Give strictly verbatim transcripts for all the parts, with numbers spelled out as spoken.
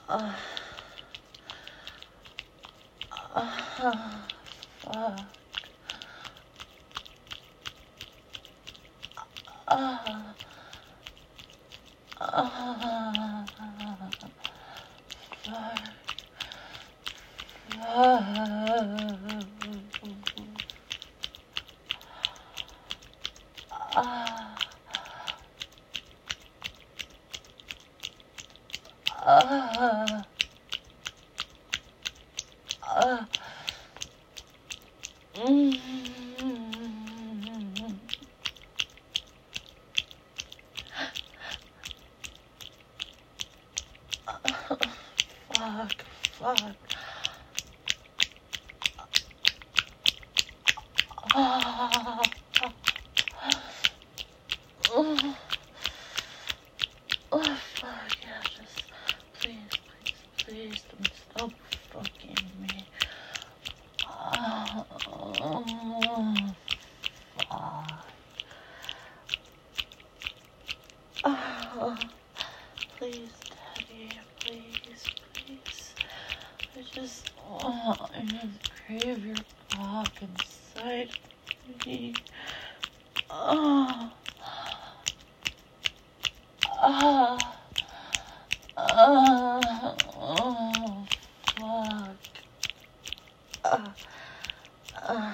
Uh, uh, fuck. Uh, uh, fuck. Uh, uh, uh, mm, fuck, fuck. Ah, oh, oh, fuck, yeah, just please, please, please don't stop fucking me. Ah, oh, fuck. Ah, please, Daddy, please, please. I just, oh, I just crave your cock inside me. Oh, ah, ah, oh, fuck. Ah, ah,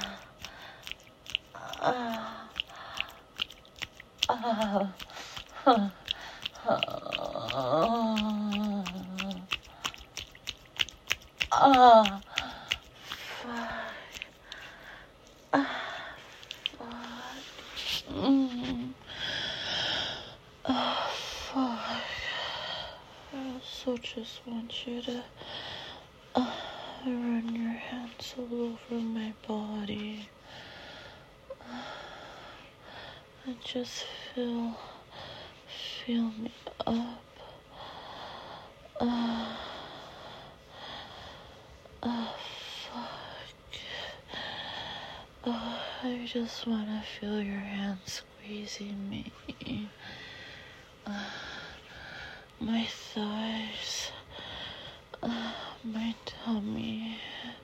ah, ah, ah, ah, fuck. Ah, fuck. Mm. Oh, fuck. I also just want you to uh, run your hands all over my body. And just feel, feel me up. Uh, uh, fuck. Uh, I just wanna feel your hands squeezing me. Uh, my thighs. Uh, my tummy.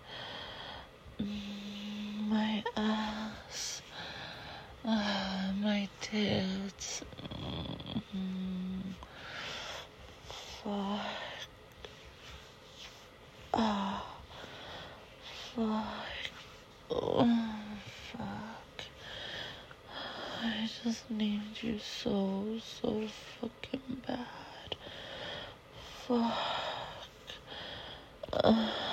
Mm, my ass. Uh, my tits. Mm, fuck. Ah, fuck. Oh, fuck. I just need you so, so fucking bad. Fuck. Uh.